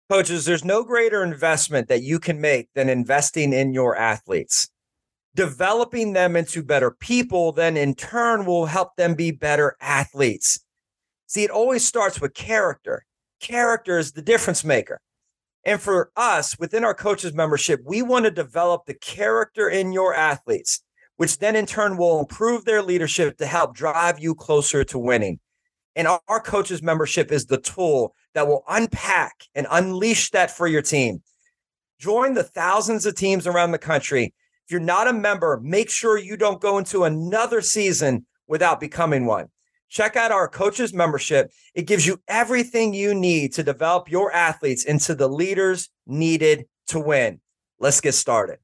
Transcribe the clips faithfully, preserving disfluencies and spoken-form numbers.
Coaches, there's no greater investment that you can make than investing in your athletes. Developing them into better people, then in turn will help them be better athletes. See, it always starts with character. Character is the difference maker. And for us, within our coaches membership, we want to develop the character in your athletes, which then in turn will improve their leadership to help drive you closer to winning. And our, our coaches membership is the tool that will unpack and unleash that for your team. Join the thousands of teams around the country. If you're not a member, make sure you don't go into another season without becoming one. Check out our coaches membership. It gives you everything you need to develop your athletes into the leaders needed to win. Let's get started.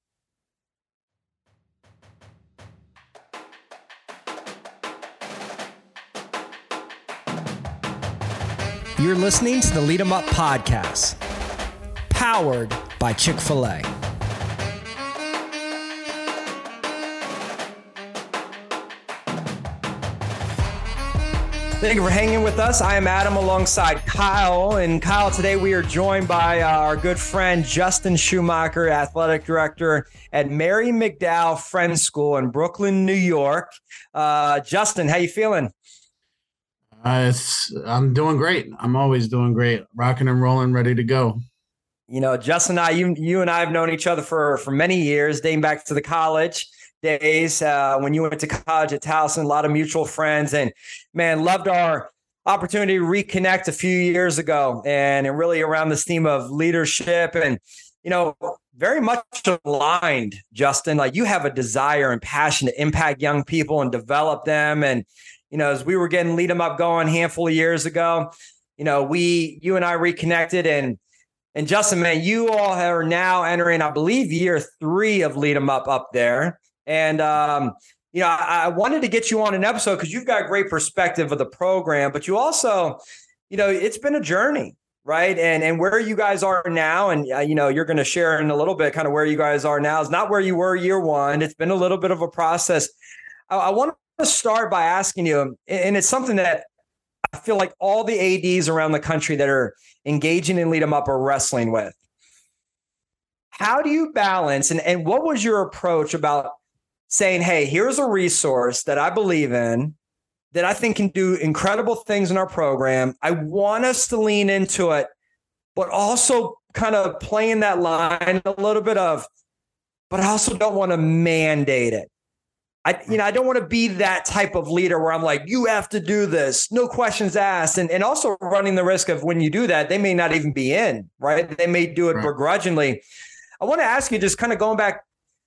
You're listening to the Lead 'em Up podcast, powered by Chick-fil-A. Thank you for hanging with us. I am Adam alongside Kyle. And Kyle, today we are joined by our good friend, Justin Schumacher, Athletic Director at Mary McDowell Friends School in Brooklyn, New York. Uh, Justin, how you feeling? Uh, it's, I'm doing great. I'm always doing great. Rocking and rolling, ready to go. You know, Justin and I, you, you and I have known each other for, for many years, dating back to the college days uh, when you went to college at Towson, a lot of mutual friends, and man, loved our opportunity to reconnect a few years ago and, and really around this theme of leadership and, you know, very much aligned, Justin. Like you have a desire and passion to impact young people and develop them. And, you know, as we were getting Lead 'em Up going a handful of years ago, you know, we, you and I reconnected and, and Justin, man, you all are now entering, I believe, year three of Lead 'em Up up there. And, um, you know, I, I wanted to get you on an episode because you've got great perspective of the program, but you also, you know, it's been a journey, right? And and where you guys are now, and, uh, you know, you're going to share in a little bit kind of where you guys are now is not where you were year one. It's been a little bit of a process. I, I want to start by asking you, and it's something that I feel like all the A Ds around the country that are engaging in Lead 'em Up are wrestling with. How do you balance, and, and what was your approach about saying, hey, here's a resource that I believe in, that I think can do incredible things in our program. I want us to lean into it, but also kind of playing that line a little bit of, but I also don't want to mandate it. I, you know, I don't want to be that type of leader where I'm like, you have to do this, no questions asked. And, and also running the risk of when you do that, they may not even be in, right? They may do it right. begrudgingly. I want to ask you, just kind of going back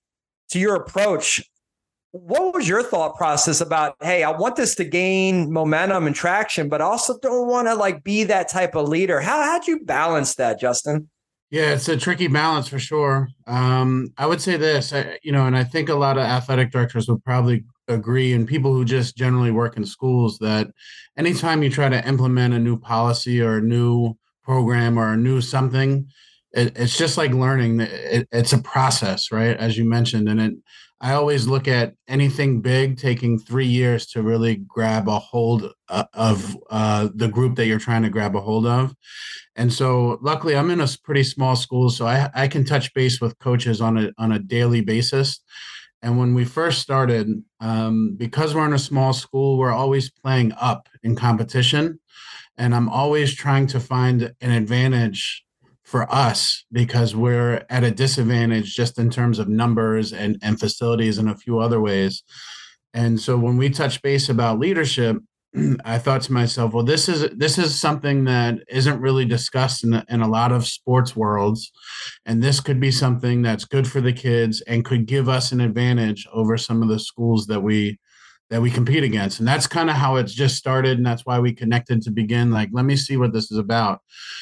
to your approach, what was your thought process about, hey, I want this to gain momentum and traction, but also don't want to like be that type of leader? How how'd you balance that, Justin? Yeah, it's a tricky balance for sure. Um, I would say this, I, you know, and I think a lot of athletic directors would probably agree, and people who just generally work in schools, that anytime you try to implement a new policy or a new program or a new something, it, it's just like learning. It, it's a process, right? As you mentioned, and it. I always look at anything big taking three years to really grab a hold uh, of uh, the group that you're trying to grab a hold of. And so luckily I'm in a pretty small school, so I, I can touch base with coaches on a, on a daily basis. And when we first started, um, because we're in a small school, we're always playing up in competition. And I'm always trying to find an advantage for us because we're at a disadvantage just in terms of numbers and, and facilities and a few other ways. And so when we touch base about leadership, I thought to myself, well, this is this is something that isn't really discussed in, in a lot of sports worlds. And this could be something that's good for the kids and could give us an advantage over some of the schools that we that we compete against. And that's kind of how it's just started. And that's why we connected to begin, like, let me see what this is about.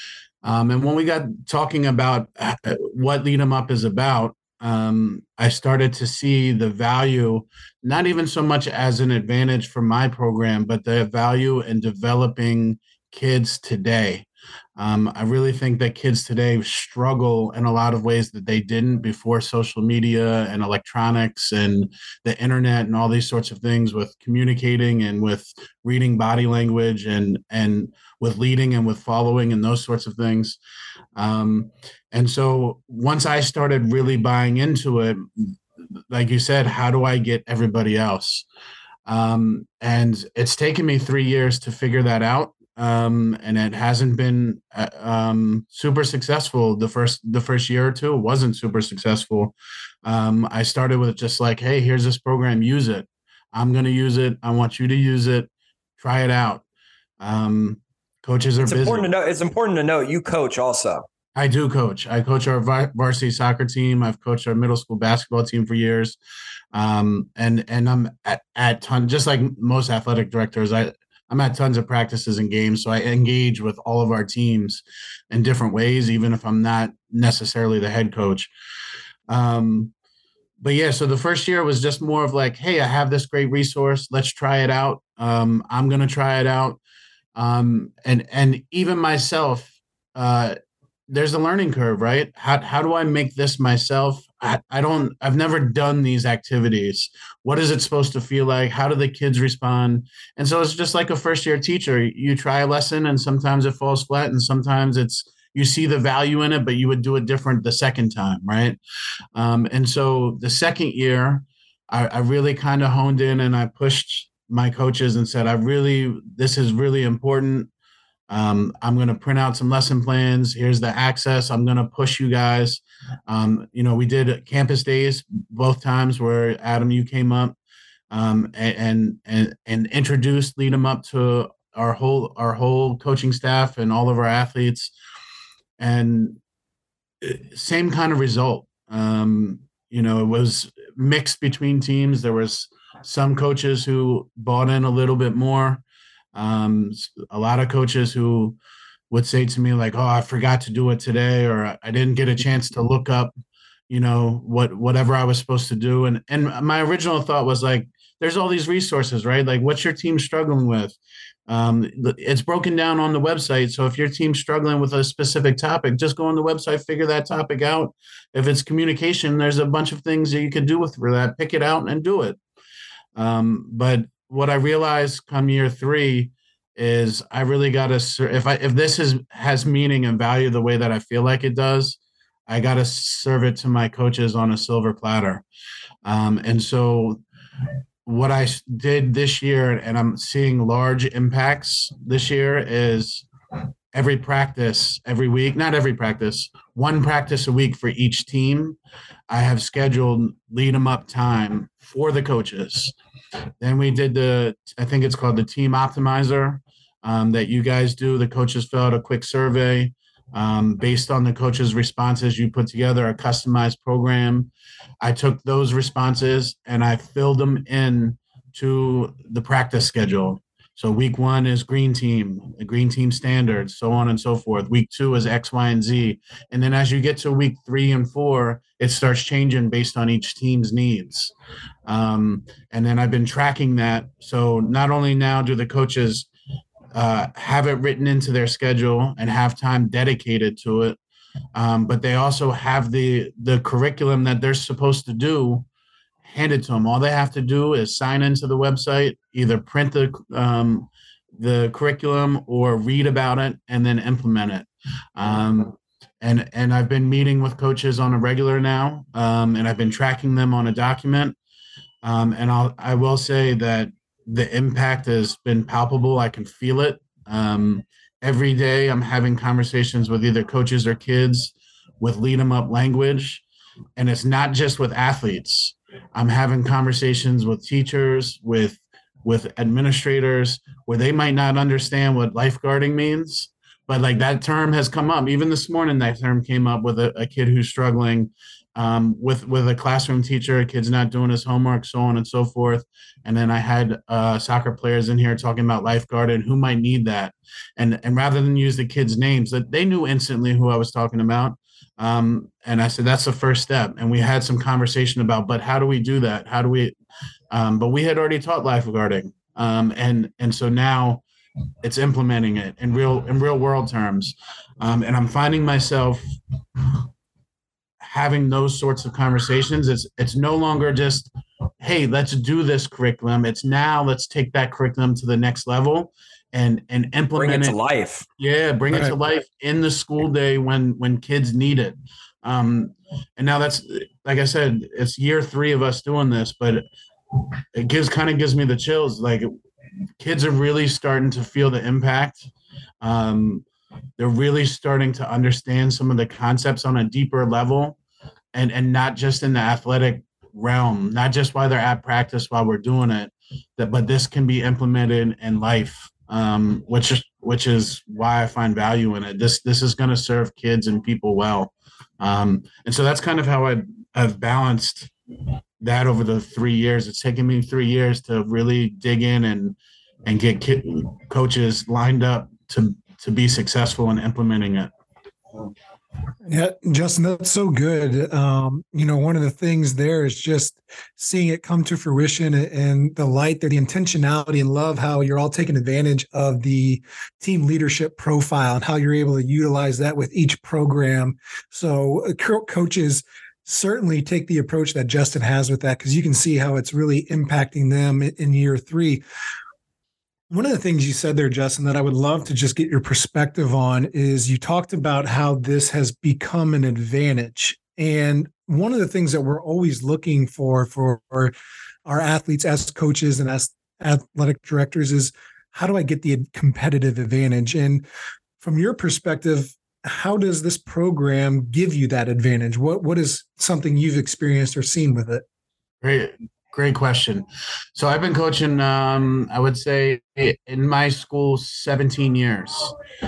Um, and when we got talking about what Lead 'em Up is about, um, I started to see the value, not even so much as an advantage for my program, but the value in developing kids today. Um, I really think that kids today struggle in a lot of ways that they didn't before social media and electronics and the internet and all these sorts of things, with communicating and with reading body language and and with leading and with following and those sorts of things. Um, and so once I started really buying into it, like you said, how do I get everybody else? Um, and it's taken me three years to figure that out. Um, and it hasn't been uh, um, super successful. The first the first year or two, it wasn't super successful. Um, I started with just like, hey, here's this program, use it. I'm going to use it. I want you to use it. Try it out. Um, coaches are it's busy. Important to know, it's important to note you coach also. I do coach. I coach our varsity soccer team. I've coached our middle school basketball team for years. Um, and and I'm at, at ton, just like most athletic directors, I, I'm at tons of practices and games. So I engage with all of our teams in different ways, even if I'm not necessarily the head coach. Um, but yeah, so the first year was just more of like, hey, I have this great resource. Let's try it out. Um, I'm going to try it out. Um, and, and even myself, uh, there's a learning curve, right? How how do I make this myself? I, I don't, I've never done these activities. What is it supposed to feel like? How do the kids respond? And so it's just like a first year teacher. You try a lesson and sometimes it falls flat and sometimes it's, you see the value in it, but you would do it different the second time, right? Um, and so the second year, I, I really kind of honed in and I pushed my coaches and said, I really, this is really important. Um, I'm going to print out some lesson plans. Here's the access. I'm going to push you guys. Um, you know, we did campus days both times where Adam, you came up um, and, and, and introduced, lead them up to our whole, our whole coaching staff and all of our athletes, and same kind of result. Um, you know, it was mixed between teams. There was some coaches who bought in a little bit more. Um, a lot of coaches who would say to me like, oh, I forgot to do it today, or I didn't get a chance to look up, you know, what, whatever I was supposed to do. And, and my original thought was like, there's all these resources, right? Like, what's your team struggling with? Um, it's broken down on the website. So if your team's struggling with a specific topic, just go on the website, figure that topic out. If it's communication, there's a bunch of things that you can do with for that, pick it out and do it. Um, but what I realized come year three is I really got to, if I, if this is, has meaning and value the way that I feel like it does, I got to serve it to my coaches on a silver platter. Um, and so what I did this year, and I'm seeing large impacts this year, is every practice, every week, not every practice, one practice a week for each team. I have scheduled lead them up time for the coaches. Then we did the, I think it's called the Team Optimizer um, that you guys do. The coaches fill out a quick survey. Um, based on the coaches' responses, you put together a customized program. I took those responses and I filled them in to the practice schedule. So week one is green team, the green team standards, so on and so forth. Week two is X, Y, and Z. And then as you get to week three and four, it starts changing based on each team's needs. Um, and then I've been tracking that. So not only now do the coaches uh, have it written into their schedule and have time dedicated to it, um, but they also have the the curriculum that they're supposed to do handed to them. All they have to do is sign into the website, either print the um, the curriculum or read about it and then implement it. Um, and and I've been meeting with coaches on a regular now, um, and I've been tracking them on a document. Um, and I'll I will say that the impact has been palpable. I can feel it. Um, every day I'm having conversations with either coaches or kids with lead 'em up language. And it's not just with athletes. I'm having conversations with teachers, with with administrators, where they might not understand what lifeguarding means, but like that term has come up. Even this morning, that term came up with a, a kid who's struggling um, with with a classroom teacher. A kid's not doing his homework, so on and so forth. And then I had uh, soccer players in here talking about lifeguard and who might need that. And and rather than use the kids' names, that they knew instantly who I was talking about. Um, and I said, that's the first step. And we had some conversation about, but how do we do that? How do we, um, but we had already taught lifeguarding. Um, and, and so now it's implementing it in real in real world terms. Um, and I'm finding myself having those sorts of conversations. It's it's no longer just, hey, let's do this curriculum. It's now let's take that curriculum to the next level and and implement bring it, it to life. Yeah, bring right. it to life in the school day when when kids need it. Um, and now that's, like I said, it's year three of us doing this, but it gives kind of gives me the chills. Like, kids are really starting to feel the impact. Um, they're really starting to understand some of the concepts on a deeper level, and and not just in the athletic realm, not just while they're at practice while we're doing it, that but this can be implemented in life, um, which is which is why I find value in it. This this is going to serve kids and people well, um, and so that's kind of how I I've balanced that over the three years. It's taken me three years to really dig in and and get kid, coaches lined up to to be successful in implementing it. Yeah, Justin, that's so good. Um, you know, one of the things there is just seeing it come to fruition and the light there, the intentionality, and love how you're all taking advantage of the team leadership profile and how you're able to utilize that with each program. So uh, co- coaches certainly take the approach that Justin has with that, because you can see how it's really impacting them in, in year three. One of the things you said there, Justin, that I would love to just get your perspective on is you talked about how this has become an advantage. And one of the things that we're always looking for for our athletes as coaches and as athletic directors is, how do I get the competitive advantage? And from your perspective, how does this program give you that advantage? What What is something you've experienced or seen with it? Great. Great question. So I've been coaching, um, I would say, in my school, seventeen years.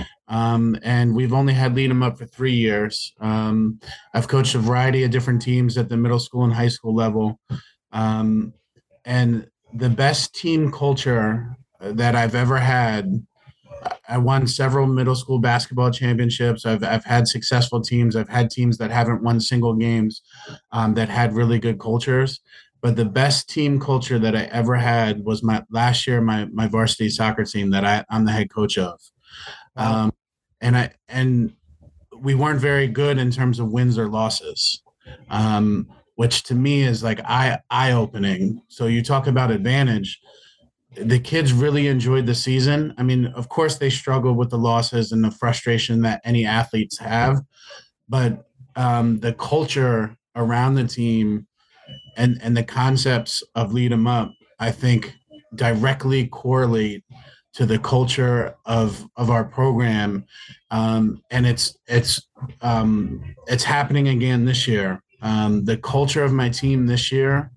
Um, and we've only had Lead 'em Up for three years. Um, I've coached a variety of different teams at the middle school and high school level. Um, and the best team culture that I've ever had, I won several middle school basketball championships. I've I've had successful teams. I've had teams that haven't won single games, um, that had really good cultures. But the best team culture that I ever had was my last year, my my varsity soccer team that I, I'm the head coach of. Um, and I and we weren't very good in terms of wins or losses, um, which to me is like eye eye opening. So you talk about advantage. The kids really enjoyed the season. I mean, of course, they struggle with the losses and the frustration that any athletes have, but um, the culture around the team and and the concepts of Lead 'em Up, I think, directly correlate to the culture of of our program, um, and it's it's um, it's happening again this year. Um, the culture of my team this year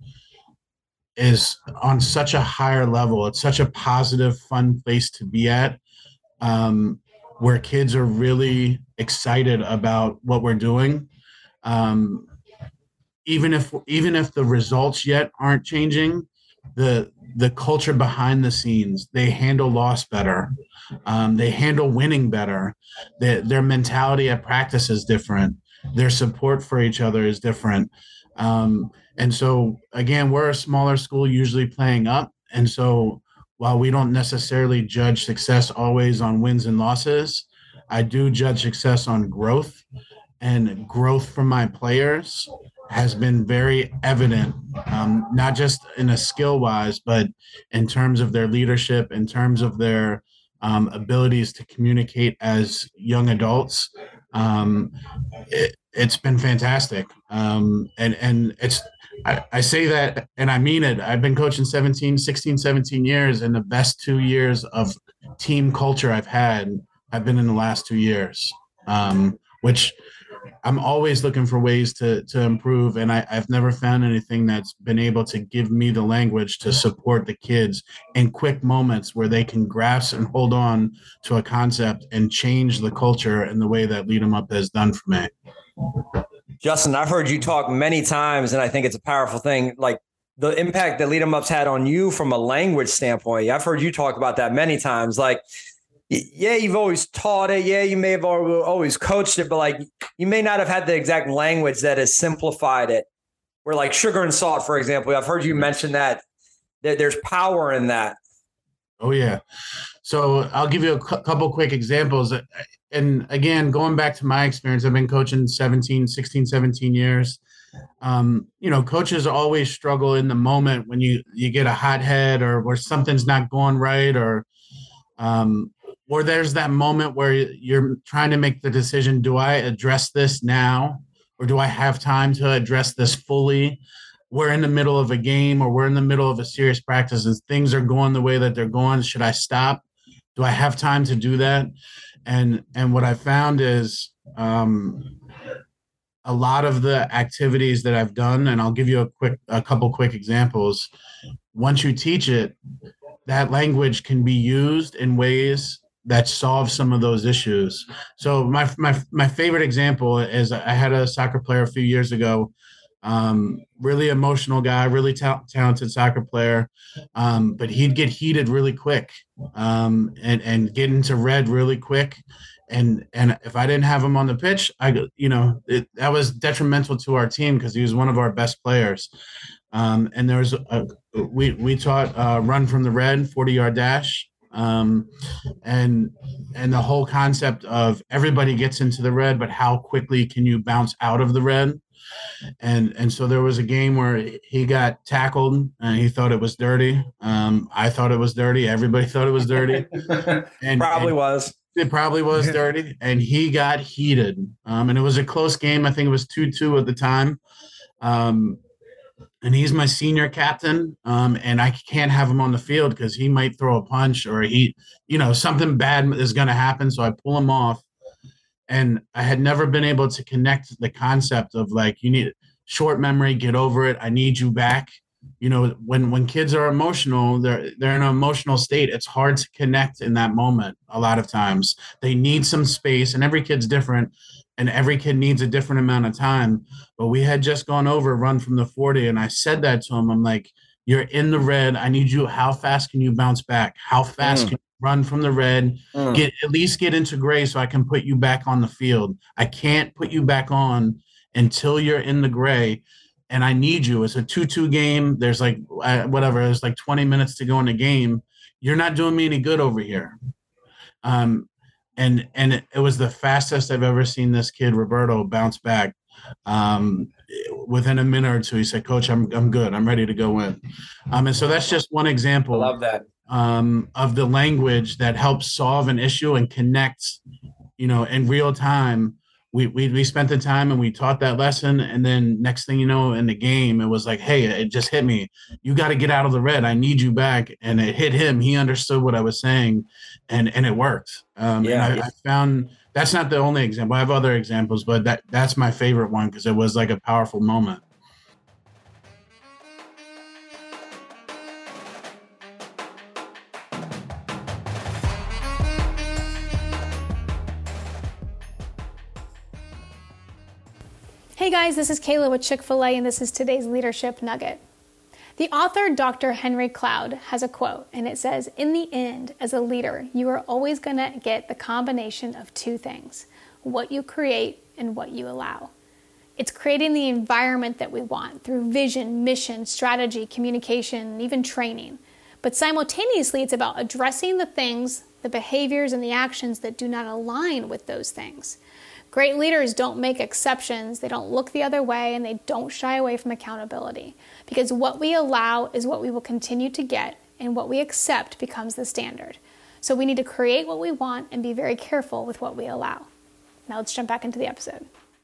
is on such a higher level. It's such a positive, fun place to be at, um, where kids are really excited about what we're doing. Um, even if even if the results yet aren't changing, the the culture behind the scenes, they handle loss better. Um, they handle winning better. Their, their mentality at practice is different. Their support for each other is different. Um, and so, again, we're a smaller school usually playing up. And so while we don't necessarily judge success always on wins and losses, I do judge success on growth. And growth from my players has been very evident, um, not just in a skill-wise, but in terms of their leadership, in terms of their um, abilities to communicate as young adults. Um, it, it's been fantastic. Um, and, and it's, I, I say that, and I mean it. I've been coaching seventeen, sixteen, seventeen years, and the best two years of team culture I've had have been in the last two years, um, which I'm always looking for ways to to improve, and I, I've never found anything that's been able to give me the language to support the kids in quick moments where they can grasp and hold on to a concept and change the culture in the way that Lead 'em Up has done for me. Justin, I've heard you talk many times, and I think it's a powerful thing, like the impact that Lead 'em Up's had on you from a language standpoint. I've heard you talk about that many times. Like, yeah, you've always taught it. Yeah, you may have always coached it, but like you may not have had the exact language that has simplified it. Where like sugar and salt, for example, I've heard you mention that, that there's power in that. Oh, yeah. So I'll give you a cu- couple quick examples. And again, going back to my experience, I've been coaching seventeen, sixteen, seventeen years. Um, you know, coaches always struggle in the moment when you, you get a hot head or where something's not going right, or, um, or there's that moment where you're trying to make the decision, do I address this now, or do I have time to address this fully? We're in the middle of a game, or we're in the middle of a serious practice and things are going the way that they're going. Should I stop? Do I have time to do that? And, and what I found is, um, a lot of the activities that I've done, and I'll give you a quick, a couple quick examples. Once you teach it, that language can be used in ways that solve some of those issues. So my, my, my favorite example is I had a soccer player a few years ago. Um, really emotional guy, really ta- talented soccer player. Um, but he'd get heated really quick, um, and, and get into red really quick. And, and if I didn't have him on the pitch, I, you know, it, that was detrimental to our team because he was one of our best players. Um, and there was a, we, we taught, uh, run from the red, forty yard dash. Um, and, and the whole concept of everybody gets into the red, but how quickly can you bounce out of the red? And and so there was a game where he got tackled and he thought it was dirty. Um, I thought it was dirty. Everybody thought it was dirty. And probably and was. It probably was dirty. And he got heated. Um, and it was a close game. I think it was two two at the time. Um, and he's my senior captain. Um, and I can't have him on the field because he might throw a punch or he, you know, something bad is going to happen. So I pull him off. And I had never been able to connect the concept of like, you need short memory, get over it. I need you back. You know, when, when kids are emotional, they're, they're in an emotional state. It's hard to connect in that moment. A lot of times they need some space, and every kid's different and every kid needs a different amount of time. But we had just gone over run from the forty. And I said that to him. I'm like, you're in the red. I need you. How fast can you bounce back? How fast mm. can you run from the red, mm. get at least get into gray so I can put you back on the field. I can't put you back on until you're in the gray, and I need you. It's a two two game. There's like uh, whatever. There's like twenty minutes to go in the game. You're not doing me any good over here. Um, and and it, it was the fastest I've ever seen this kid Roberto bounce back. Um, within a minute or two, he said, "Coach, I'm I'm good. I'm ready to go in." Um, and so that's just one example. I love that. Um, of the language that helps solve an issue and connect, you know, in real time. We, we we spent the time and we taught that lesson. And then next thing you know, in the game, it was like, hey, it just hit me. You got to get out of the red. I need you back. And it hit him. He understood what I was saying, and, and it worked. Um, yeah, and I, yeah. I found that's not the only example. I have other examples, but that that's my favorite one because it was like a powerful moment. Hey guys, this is Kayla with Chick-fil-A, and this is today's Leadership Nugget. The author, Doctor Henry Cloud, has a quote, and it says, "In the end, as a leader, you are always going to get the combination of two things, what you create and what you allow." It's creating the environment that we want through vision, mission, strategy, communication, and even training. But simultaneously, it's about addressing the things, the behaviors, and the actions that do not align with those things. Great leaders don't make exceptions, they don't look the other way, and they don't shy away from accountability. Because what we allow is what we will continue to get, and what we accept becomes the standard. So we need to create what we want and be very careful with what we allow. Now let's jump back into the episode.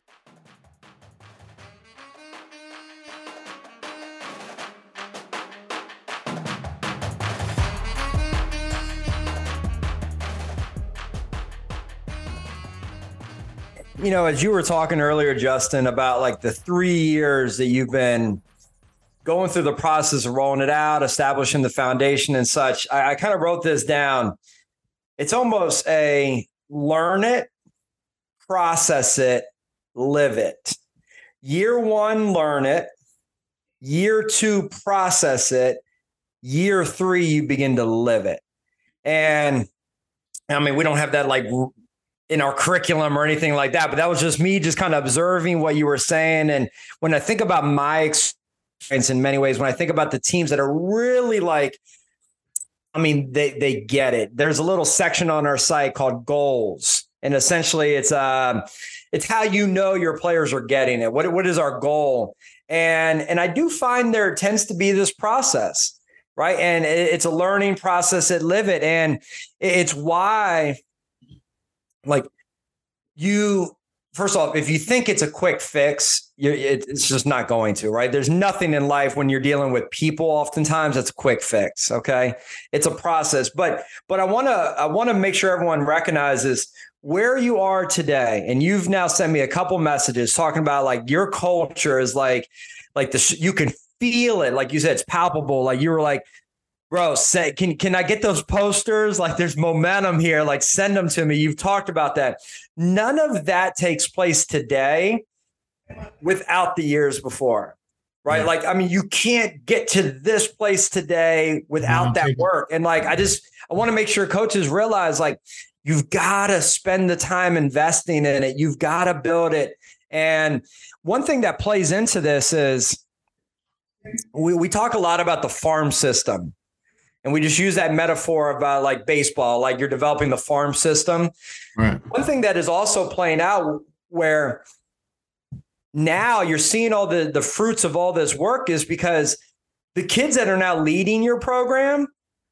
You know, as you were talking earlier, Justin, about like the three years that you've been going through the process of rolling it out, establishing the foundation and such, I, I kind of wrote this down. It's almost a learn it, process it, live it. Year one, learn it. Year two, process it. Year three, you begin to live it. And I mean, we don't have that like in our curriculum or anything like that, but that was just me just kind of observing what you were saying. And when I think about my experience in many ways, when I think about the teams that are really like I mean, they they get it. There's a little section on our site called goals. And essentially it's um it's how you know your players are getting it. What what is our goal? And and I do find there tends to be this process, right? And it's a learning process at Live It. And it's why, like, you, first off, if you think it's a quick fix, you're, it's just not going to, right? There's nothing in life when you're dealing with people, oftentimes that's a quick fix. Okay. It's a process, but, but I want to, I want to make sure everyone recognizes where you are today. And you've now sent me a couple messages talking about like your culture is like, like the, you can feel it. Like you said, it's palpable. Like you were like, bro, say, can, can I get those posters? Like there's momentum here, like send them to me. You've talked about that. None of that takes place today without the years before, right? Yeah. Like, I mean, you can't get to this place today without that work. And like, I just, I want to make sure coaches realize like, you've got to spend the time investing in it. You've got to build it. And one thing that plays into this is we, we talk a lot about the farm system. And we just use that metaphor of uh, like baseball, like you're developing the farm system. Right. One thing that is also playing out where now you're seeing all the, the fruits of all this work is because the kids that are now leading your program,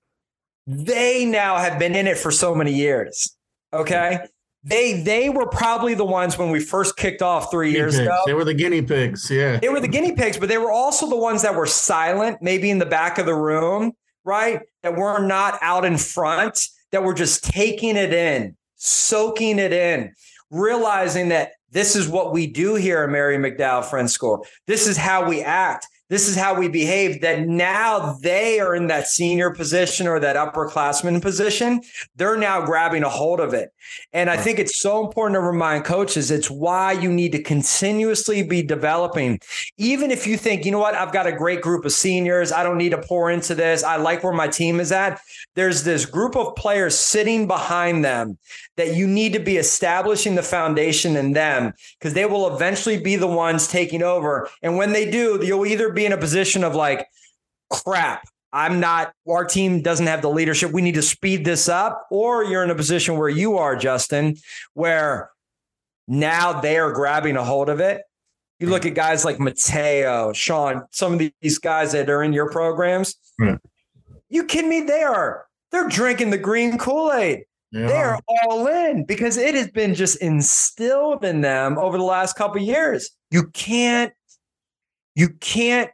they now have been in it for so many years. Okay. They they were probably the ones when we first kicked off three guinea years pigs. ago. They were the guinea pigs. Yeah. They were the guinea pigs, but they were also the ones that were silent, maybe in the back of the room, right? That were not out in front, that were just taking it in, soaking it in, realizing that this is what we do here at Mary McDowell Friends School. This is how we act. This is how we behave, that now they are in that senior position or that upperclassman position. They're now grabbing a hold of it. And I think it's so important to remind coaches, it's why you need to continuously be developing. Even if you think, you know what, I've got a great group of seniors. I don't need to pour into this. I like where my team is at. There's this group of players sitting behind them that you need to be establishing the foundation in them, because they will eventually be the ones taking over. And when they do, you'll either be in a position of like, crap, I'm not, our team doesn't have the leadership. We need to speed this up. Or you're in a position where you are, Justin, where now they are grabbing a hold of it. You look at guys like Mateo, Sean, some of these guys that are in your programs. Right. You kidding me? They are, they're drinking the green Kool-Aid. Yeah. They are all in because it has been just instilled in them over the last couple of years. You can't, you can't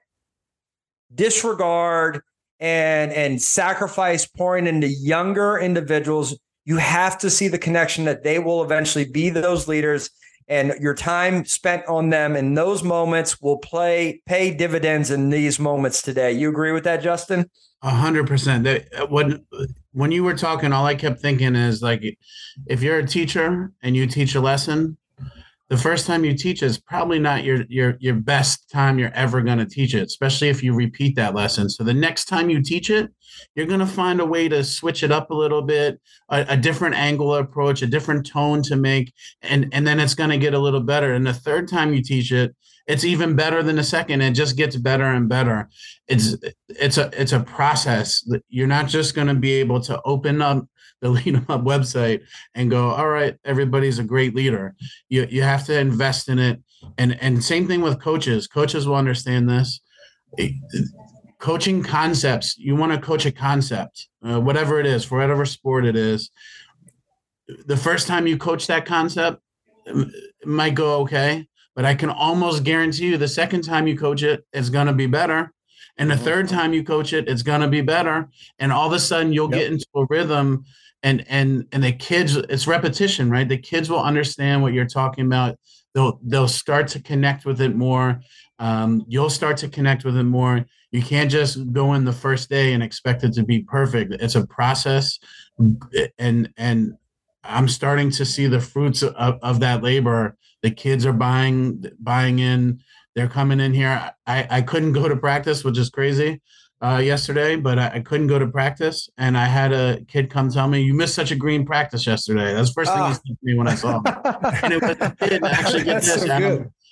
disregard and, and sacrifice pouring into younger individuals. You have to see the connection that they will eventually be those leaders, and your time spent on them in those moments will play, pay dividends in these moments today. You agree with that, Justin? A hundred percent. When when you were talking, all I kept thinking is like, if you're a teacher and you teach a lesson, the first time you teach is probably not your your your best time you're ever going to teach it, especially if you repeat that lesson. So the next time you teach it, you're going to find a way to switch it up a little bit, a, a different angle approach, a different tone to make, and and then it's going to get a little better. And the third time you teach it, it's even better than the second. It just gets better and better. It's it's a it's a process. You're not just going to be able to open up the Lead 'em Up website and go, all right, everybody's a great leader. You you have to invest in it. And and same thing with coaches. Coaches will understand this. It, coaching concepts. You want to coach a concept, uh, whatever it is, for whatever sport it is. The first time you coach that concept, it might go okay. But I can almost guarantee you the second time you coach it, it's going to be better. And the third time you coach it, it's going to be better. And all of a sudden you'll yep. get into a rhythm, and, and, and the kids, it's repetition, right? The kids will understand what you're talking about. They'll, they'll start to connect with it more. Um, you'll start to connect with it more. You can't just go in the first day and expect it to be perfect. It's a process. And, and I'm starting to see the fruits of, of that labor. The kids are buying, buying in. They're coming in here. I, I couldn't go to practice, which is crazy, uh, yesterday, but I, I couldn't go to practice. And I had a kid come tell me, you missed such a green practice yesterday. That's the first thing oh. he said to me when I saw him. And it was a kid, actually get this, so Adam.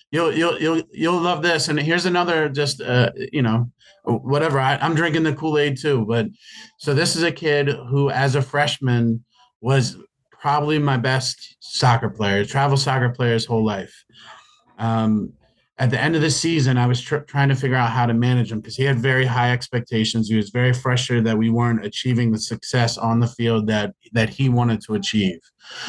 You'll you'll you'll you'll love this. And here's another, just uh, you know, whatever. I, I'm drinking the Kool-Aid too. But so this is a kid who, as a freshman, was probably my best soccer player, travel soccer player his whole life. Um, at the end of the season, I was tr- trying to figure out how to manage him because he had very high expectations. He was very frustrated that we weren't achieving the success on the field that that he wanted to achieve.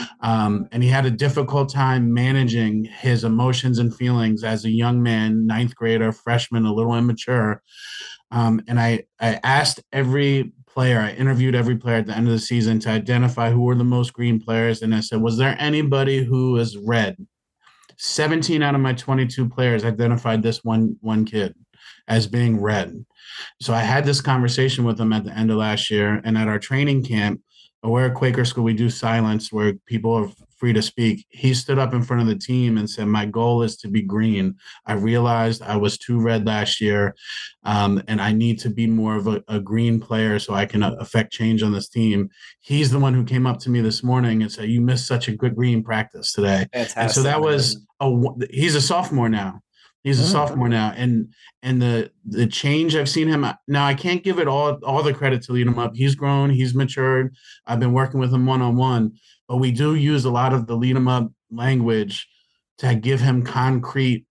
Um, and he had a difficult time managing his emotions and feelings as a young man, ninth grader, freshman, a little immature. Um, and I, I asked every player, I interviewed every player at the end of the season to identify who were the most green players. And I said, was there anybody who is red? seventeen out of my twenty-two players identified this one one kid as being red. So I had this conversation with them at the end of last year. And at our training camp, we're at Quaker School, we do silence where people are free to speak. He stood up in front of the team and said, my goal is to be green. I realized I was too red last year, um, and I need to be more of a, a green player so I can affect change on this team. He's the one who came up to me this morning and said, you missed such a good green practice today. Fantastic. And so that was, a, he's a sophomore now. He's a mm-hmm. sophomore now. And and the the change I've seen him now, I can't give it all all the credit to lead him up. He's grown, he's matured. I've been working with him one-on-one, but we do use a lot of the lead him up language to give him concrete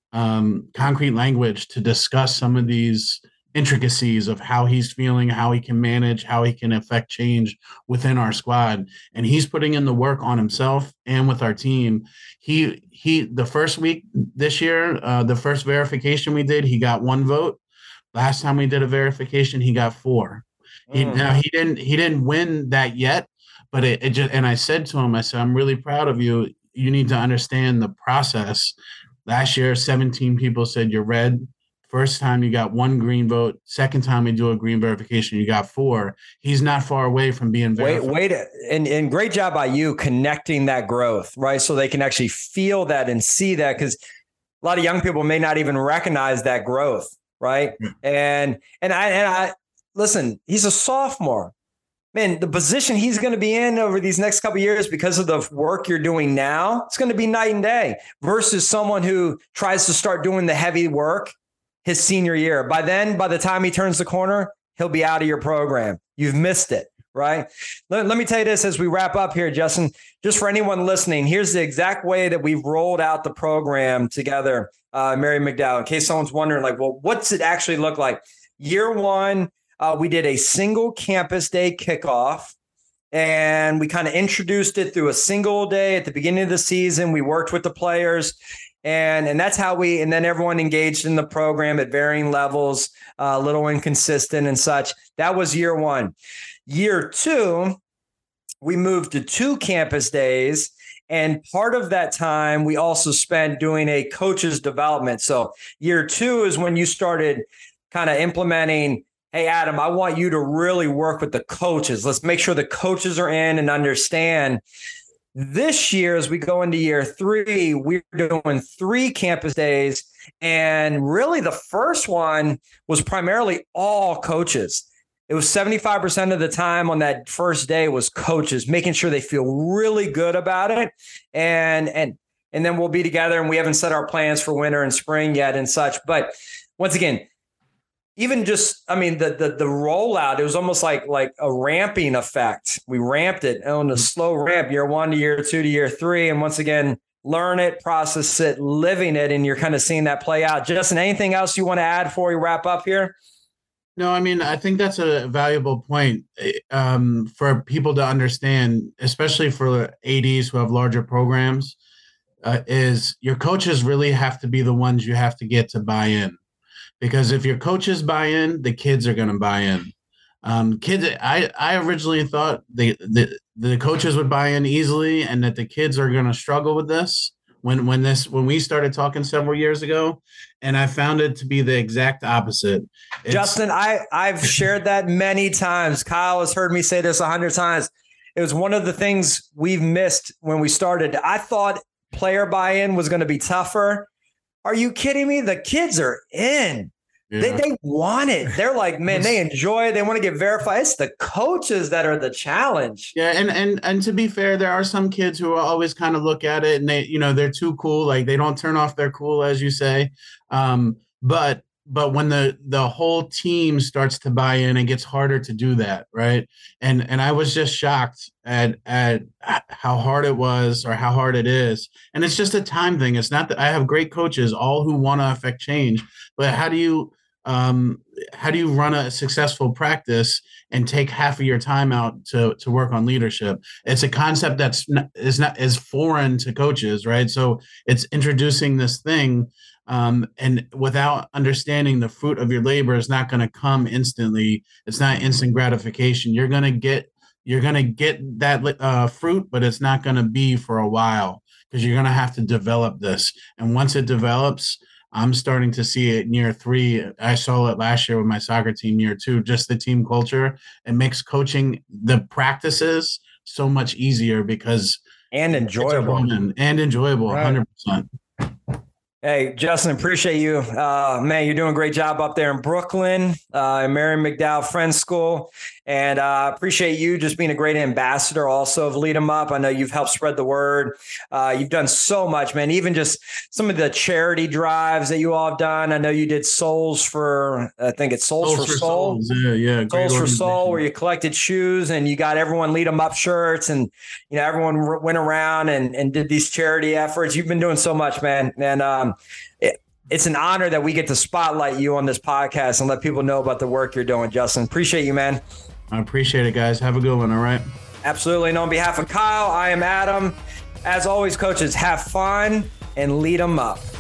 um, concrete language to discuss some of these intricacies of how he's feeling, how he can manage, how he can affect change within our squad. And he's putting in the work on himself and with our team. He, he, the first week this year, uh, the first verification we did, he got one vote. Last time we did a verification, he got four. Mm. He, now he didn't, he didn't win that yet, but it, it just, and I said to him, I said, I'm really proud of you. You need to understand the process. Last year, seventeen people said you're red. First time you got one green vote. Second time we do a green verification, you got four. He's not far away from being verified. Wait, wait, and, and great job by you connecting that growth, right? So they can actually feel that and see that, because a lot of young people may not even recognize that growth, right? Yeah. And and I and I listen, he's a sophomore. Man, the position he's going to be in over these next couple of years because of the work you're doing now, it's going to be night and day versus someone who tries to start doing the heavy work his senior year. By then, by the time he turns the corner, he'll be out of your program. You've missed it, right? Let, let me tell you this as we wrap up here, Justin, just for anyone listening, here's the exact way that we've rolled out the program together, uh, Mary McDowell, in case someone's wondering, like, well, what's it actually look like? Year one, uh, we did a single campus day kickoff, and we kind of introduced it through a single day at the beginning of the season. We worked with the players. And and that's how we, and then everyone engaged in the program at varying levels, uh, a little inconsistent and such. That was year one. Year two, we moved to two campus days. And part of that time, we also spent doing a coach's development. So year two is when you started kind of implementing, hey, Adam, I want you to really work with the coaches. Let's make sure the coaches are in and understand. This year, as we go into year three, we're doing three campus days. And really the first one was primarily all coaches. It was seventy-five percent of the time on that first day was coaches, making sure they feel really good about it. And, and, and then we'll be together, and we haven't set our plans for winter and spring yet and such. But once again, even just, I mean, the, the the rollout, it was almost like like a ramping effect. We ramped it on a slow ramp, year one to year two to year three. And once again, learn it, process it, living it, and you're kind of seeing that play out. Justin, anything else you want to add before we wrap up here? No, I mean, I think that's a valuable point um, for people to understand, especially for A Ds who have larger programs, uh, is your coaches really have to be the ones you have to get to buy in. Because if your coaches buy in, the kids are going to buy in. Um, kids, I, I originally thought the, the the coaches would buy in easily, and that the kids are going to struggle with this. When when this when we started talking several years ago, and I found it to be the exact opposite. It's, Justin, I I've shared that many times. Kyle has heard me say this a hundred times. It was one of the things we've missed when we started. I thought player buy-in was going to be tougher. Are you kidding me? The kids are in. Yeah. They, they want it. They're like, man, they enjoy it. They want to get verified. It's the coaches that are the challenge. Yeah. And, and, and to be fair, there are some kids who always kind of look at it and they, you know, they're too cool. Like they don't turn off their cool, as you say. Um, but, but when the, the whole team starts to buy in, it gets harder to do that. Right. And, and I was just shocked at, at how hard it was or how hard it is. And it's just a time thing. It's not that I have great coaches, all who want to affect change, but how do you, um, how do you run a successful practice and take half of your time out to, to work on leadership? It's a concept that's not, is not is foreign to coaches. Right. So it's introducing this thing. Um, and without understanding the fruit of your labor is not going to come instantly. It's not instant gratification. You're going to get, you're going to get that uh, fruit, but it's not going to be for a while because you're going to have to develop this. And once it develops, I'm starting to see it in year three. I saw it last year with my soccer team, year two, just the team culture. It makes coaching the practices so much easier because and enjoyable and, and enjoyable. Right. one hundred percent. Hey, Justin, appreciate you. Uh, man, you're doing a great job up there in Brooklyn, uh, Mary McDowell Friends School. And I uh, appreciate you just being a great ambassador also of Lead 'em Up. I know you've helped spread the word. Uh, you've done so much, man. Even just some of the charity drives that you all have done. I know you did Souls for, I think it's Souls, Souls for, for Soul. Souls. Yeah, yeah. Souls for Soul, where you collected shoes and you got everyone Lead 'em Up shirts and, you know, everyone went around and, and did these charity efforts. You've been doing so much, man. And um, it, it's an honor that we get to spotlight you on this podcast and let people know about the work you're doing, Justin. Appreciate you, man. I appreciate it, guys. Have a good one. All right. Absolutely. And on behalf of Kyle, I am Adam. As always, coaches, have fun and lead them up.